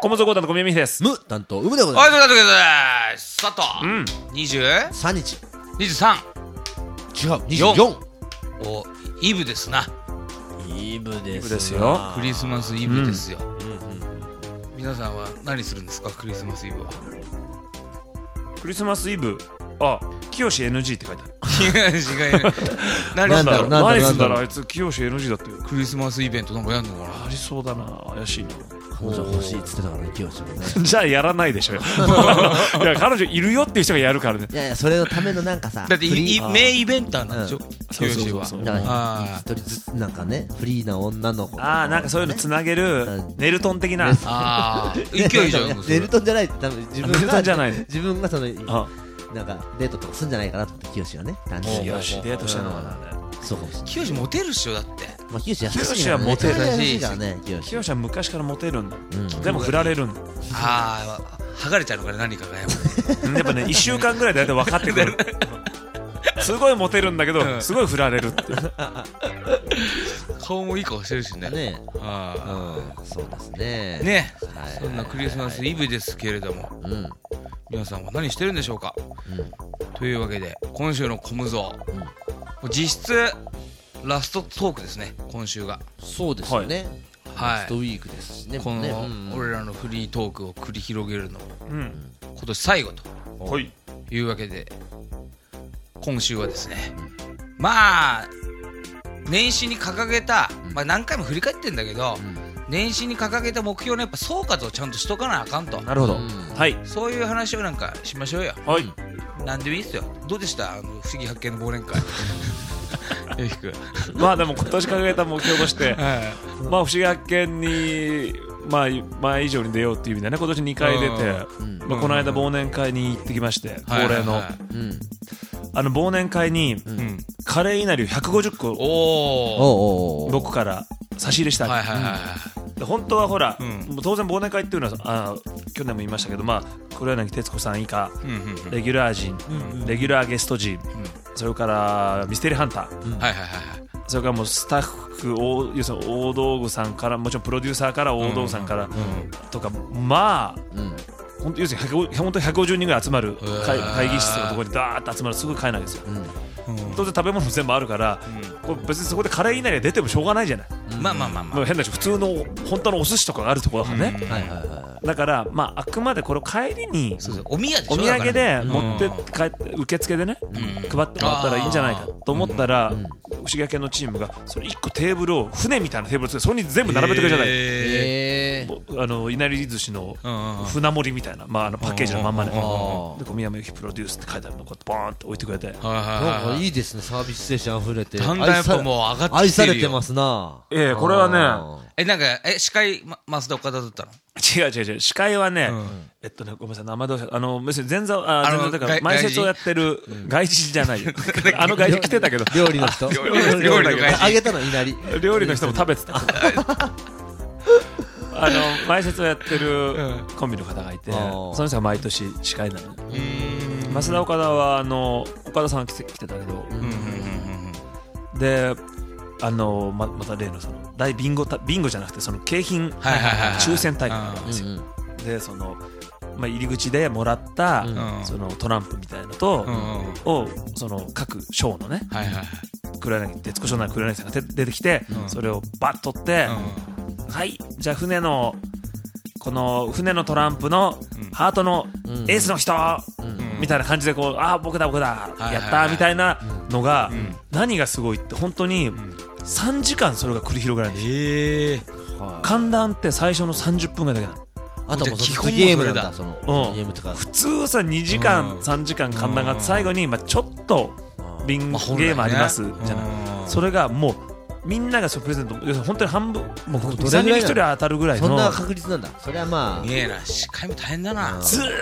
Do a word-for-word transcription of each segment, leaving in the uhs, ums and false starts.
小松ゴータの小宮美です。 無担当、うむでございます。 はい、ということで、スタート。 うん。 にじゅうさんにち。 にじゅうさん。 違う、にじゅうよん。 お、イブですな。 イブです。 イブですよ。 クリスマスイブですよ。皆さんは何するんですか、クリスマスイブは。 クリスマスイブ、あ、清 エヌジー って書いてある。 違う違う。 何すんだろう、何すんだろう、あいつ清 エヌジー だってよ。 クリスマスイベントなんかやんのかな。 ありそうだな、怪しいな。 彼女欲しいっつってたからね、清もね。 じゃあやらないでしょ。いや、彼女いるよっていう人がやるからね。 いやいや、それのためのなんかさ、 だってメインイベンターなんでしょ、清は。 だから一人ずつなんかね、フリーな女の子。 ああ、なんかそういうのつなげるネルトン的な。 ああ、勢いじゃん。 ネルトンじゃない、多分自分が自分がそのなんかデートとかすんじゃないかなと思って清はね。 清デートしたのかな。 そうかもしれない。 清モテるっしょだって。 まあ清はモテるしからね。 清は昔からモテるんだ。でも振られるんだ。 ああ、剥がれちゃうのかね、何かがやっぱね、いっしゅうかんぐらいで分かってくる。すごいモテるんだけど、すごい振られるって。 顔もいい顔してるしね。 ね。ああ、そうですね。 ね、そんなクリスマスイブですけれども、皆さんは何してるんでしょうか。というわけで、今週のコムゾー、実質ラストトークですね、今週が。 そうですよね。 はい。 ラストウィークですしね。 この俺らのフリートークを繰り広げるの今年最後というわけで、今週はですね、まあ年始に掲げた、まあ何回も振り返ってんだけど、年始に掲げた目標のやっぱ総括をちゃんとしとかなあかんと。 なるほど。はい。 そういう話をなんかしましょうよ。 はい。 なんでもいいっすよ。どうでした、あの不思議発見の忘年会。よしく。 まあでも今年掲げた目標として、まあ不思議発見にまあ前以上に出ようっていう意味でね、今年にかい出て、まあこの間忘年会に行ってきまして、恒例のあの忘年会にカレーいなりをひゃくごじゅっこ僕から差し入れしたわけ。本当はほら、当然忘年会っていうのはあ去年も言いましたけど、まあ黒柳徹子さん以下レギュラー陣、レギュラーゲスト陣、それからミステリーハンター、それからもうスタッフ、要するに大道具さんから、もちろんプロデューサーから大道具さんからとか、まあ本当要するに本当にひゃくごじゅうにんぐらい集まる会議室のところにダーッと集まるすぐ買えないですよ。当然食べ物も全部あるから、これ別にそこでカレー以内で出てもしょうがないじゃない。 まあまあまあまあ変なし、普通の本当のお寿司とかがあるところだからね。だからまああくまでこれを帰りにお土お土産で持って帰って受付でね配ってもらったらいいんじゃないかと思ったら、不思議屋系のチームがそれいっこテーブルを船みたいなテーブルを作ってそれに全部並べてくれるじゃない。あのいなり寿司の船盛りみたいな、まああのパッケージのまんまで、で小宮山由紀プロデュースって書いてあるのをこうやってボーンって置いてくれて、 なんかいいですね、サービス精神あふれて、 だんだんやっぱもう上がってきてるよ。 愛されてますな。 ええ、これはね、 え、なんかえ司会増田岡田だったの？ 違う違う違う、司会はね、えっとね、ごめんなさい、名前どうした、あの別に前座、あ前座だから前説をやってる外人じゃないよ。あの外人来てたけど、 料理の人、 料理の外人あげたのいなり、 料理の人も食べてた。あの前説をやってるコンビの方がいて、その人が毎年司会なの。増田岡田はあの岡田さんが来て来てたけど、であの ま, また例のその大ビンゴビンゴじゃなくてその景品抽選大会があるんですよ。でその、まあ、入り口でもらった、うん、そのトランプみたいなのと、うん、をその各賞のね、はいはい、黒柳徹子賞なら黒柳さんが出てきて、うん、それをバッと取って、うん、はいじゃあ船のこの船のトランプのハートのエースの人、うん、みたいな感じでこうあ僕だ僕だやったみたいなのが、うん、何がすごいって本当にさんじかんそれが繰り広げられるんですよ。えー、寒暖って最初のさんじゅっぷんぐらいだけなの。 あともう基本ゲームなんだ、そのゲームとか普通さにじかん、うん、さんじかん寒暖があって最後にまあちょっとビン、まあ、ゲームありますじゃない。それがもうみんながそのプレゼント要するに本当に半分もうにんにひとり当たるぐらいのそんな確率なんだ。それはまあねえな、司会も大変だな。 ずーっ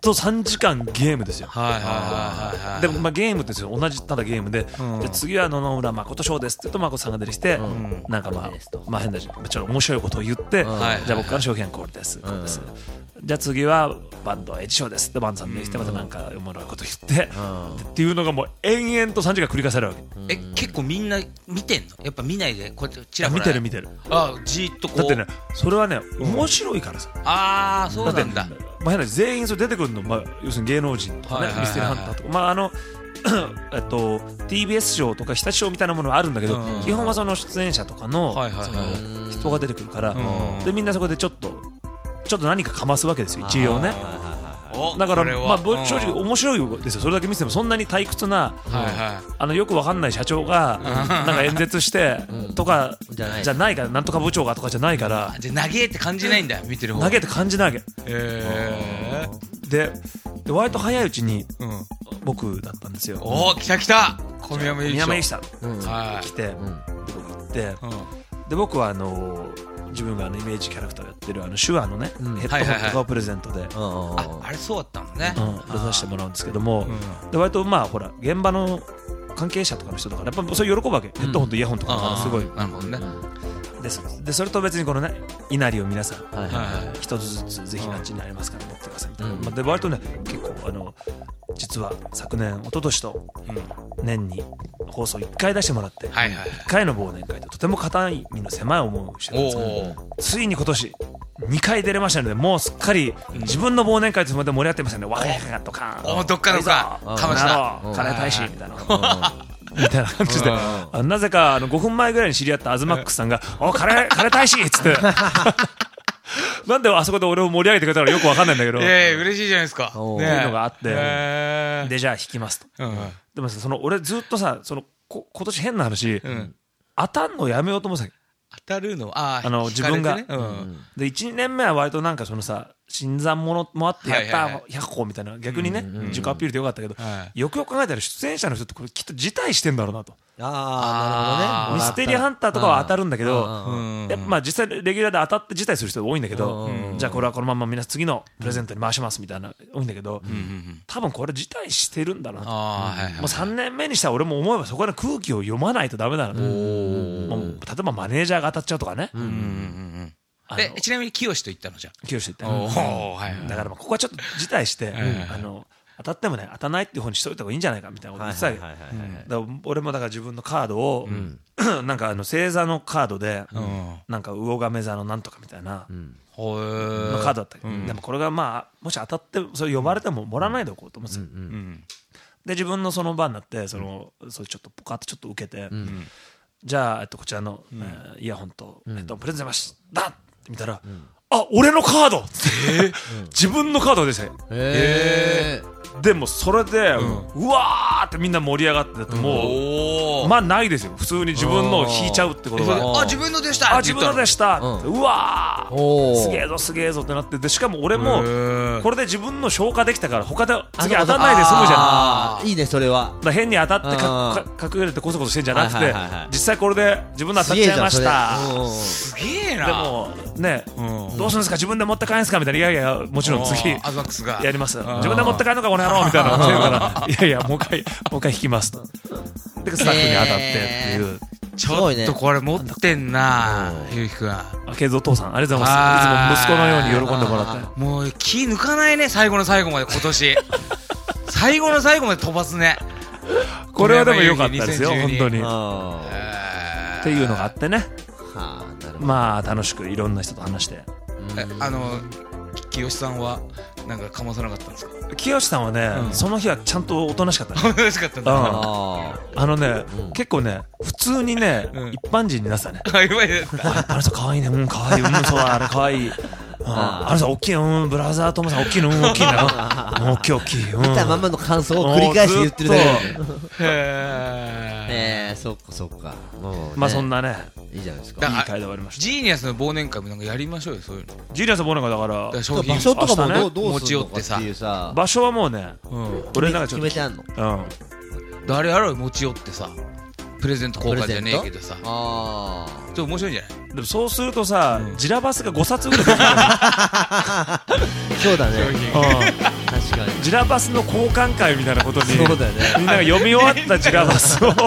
とさんじかんゲームですよ。 はいはいはいはい。 でもまあゲームですよ、同じただゲームで、で次は野々村誠賞ですって言うと誠さんが出てきて、なんかまあまあ変なちょっと面白いことを言って、じゃあ僕から賞品これです、これです。じゃあ次はバンドエイジショーですってバンドさんでしてまたなんかおもろいこと言ってっていうのがもう延々とさんじかん繰り返されるわけ。 え結構みんな見てんの？やっぱ見ないでこうやってチラホラ見てる見てる。 あじーっとこう。 だってねそれはね面白いからさ。 ああそうなんだ。 まあ変な全員それ出てくるのまあ要するに芸能人とかねミステリーハンターとかまああのえっと ティービーエス 賞とか日立賞みたいなものはあるんだけど基本はその出演者とかの人が出てくるからでみんなそこでちょっとちょっと何かかますわけですよ一応ね。だからまあ正直面白いですよ。それだけ見せてもそんなに退屈なあのよくわかんない社長がなんか演説してとかじゃないからなんとか部長がとかじゃないからじゃあ長えって感じないんだ見てる方長えって感じなわけで割と早いうちに僕だったんですよ。 おお来た来た小宮山由紀さん来て僕行ってで僕はあの自分があのイメージキャラクターをやってるあの手話のねヘッドホンとかをプレゼントでああれそうだったのね出させてもらうんですけどもで割とまあほら現場の関係者とかの人だからやっぱそれ喜ぶわけヘッドホンとイヤホンとかすごいなるほどねでそれと別にこのね稲荷を皆さん一つずつぜひあっちにありますから持ってくださいみたいなで割とね結構あの実は昨年一昨年と年に放送いっかい出してもらっていっかいの忘年会でとても肩身の狭い思いをしてたんですけどついに今年にかい出れましたのでもうすっかり自分の忘年会というので盛り上がってますのでわーっとかおどっかどっかかましたカレー大使みたいなみたいな感じでなぜかあのごふんまえぐらいに知り合ったアズマックスさんが「おカレーカレー大使!」っつってなんであそこで俺を盛り上げてくれたのかよくわかんないんだけどええ嬉しいじゃないですかっていうのがあってでじゃあ弾きますとでもその俺ずっとさそのこ今年変な話当たんのやめようと思ってた当たるのああの自分がでいちねんめは割となんかそのさ新参者もあってやったひゃっこみたいな逆にね自己アピールでよかったけどよくよく考えたら出演者の人ってこれきっと辞退してんだろうなとああなるほどねミステリーハンターとかは当たるんだけどやっぱまあ実際レギュラーで当たって辞退する人が多いんだけどじゃあこれはこのままみんな次のプレゼントに回しますみたいな多いんだけど多分これ辞退してるんだなともうさんねんめにしたら俺も思えばそこで空気を読まないとダメだなと例えばマネージャーが当たっちゃうとかねえちなみに清と言ったのじゃん清と言っただからここはちょっと辞退してあの当たってもね当たないっていう方にしといた方がいいんじゃないかみたいなこと言ってたけど俺もだから自分のカードをなんかあの星座のカードでなんか魚亀座のなんとかみたいなのカードだったけどでもこれがまあもし当たってそれ呼ばれてももらわないでおこうと思ってたで自分のその番になってそのそれちょっとポカッとちょっと受けてじゃあえっとこちらのイヤホンとえっとプレゼントしだって見たらあ俺のカード自分のカードですねでもそれでうわーってみんな盛り上がってもうまあないですよ普通に自分のを引いちゃうってことがあ自分のでしたあ自分のでしたうわーすげえぞすげえぞってなってでしかも俺もこれで自分の消化できたから他で次当たんないで済むじゃんいいねそれは変に当たって隠れてこそこそしてんじゃなくて実際これで自分の当たっちゃいましたすげえなでもねどうするんですか自分で持って帰るんですかみたいないやいやもちろん次やります自分で持って帰るのかこの野郎みたいなからいやいやもう一回もう一回引きますとでスタッフに当たってっていうちょっとこれ持ってんなゆうきくんあけどお父さんありがとうございますいつも息子のように喜んでもらってもう気抜かないね最後の最後まで今年最後の最後まで飛ばすねこれはでも良かったですよ本当にっていうのがあってねまあ楽しくいろんな人と話してあの清さんはなんかかまさなかったんですか清さんはね、うん、その日はちゃんとおとなしかったねおとなしかったんだ、うん、 あのね、うん、結構ね普通にね、うん、一般人になってたねあの人かわいいねうんかわいいうんそうだあれかわいいあの人大きいうんブラザートムさん大きいのうん大きいの大きい大きい見たままの感想を繰り返して言ってるだけへえそっかそっかまあそんなねいいじゃないですかいい会で終わりましたジーニアスの忘年会もなんかやりましょうよそういうのジーニアスの忘年会だから場所とかもどうするのかっていうさ場所はもうね俺なんか決めてあんの誰やろう持ち寄ってさプレゼント交換じゃねえけどさあちょっと面白いんじゃないでもそうするとさジラバスがごさつぐらいそうだね確かジラバスの交換会みたいなことにそうだよねみんなが読み終わったジラバスを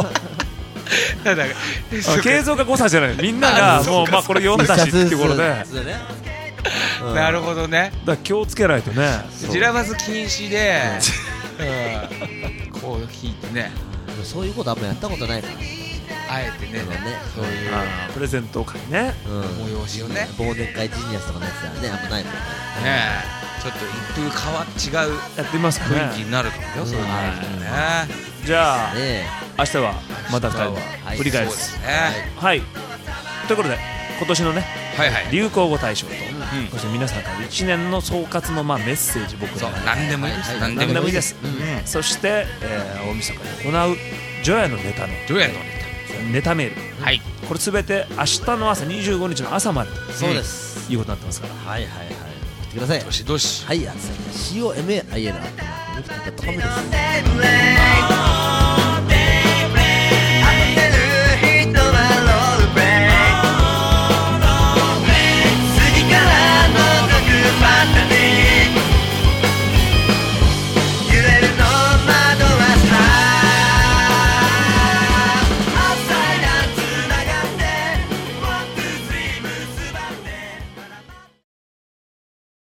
継続が誤差じゃないみんながもうまあこれ読んだしっていうことでなるほどねだから気をつけないとねジラバス禁止でこう聞いてねそういうことあんまやったことないからあえてねそういうプレゼント会ね催しをね忘年会ジニアスとかのやつはねあんまないもんねちょっと一風変わ違うやってみますかね雰囲気になるかもよそういうのねじゃあ明日はまたふたり振り返すはいということで今年のね流行語大賞とそして皆さんからいちねんの総括のまあメッセージ僕ら何でもいいです何でもいいですそして大晦日に行うジョヤのネタのジョヤのネタネタメールはいこれすべて明日の朝にじゅうごにちの朝までそうですいうことになってますからはいはいはい送ってくださいどしどしはい、あつさん シーオーエムエーアイエル アットマークニフティドットコムです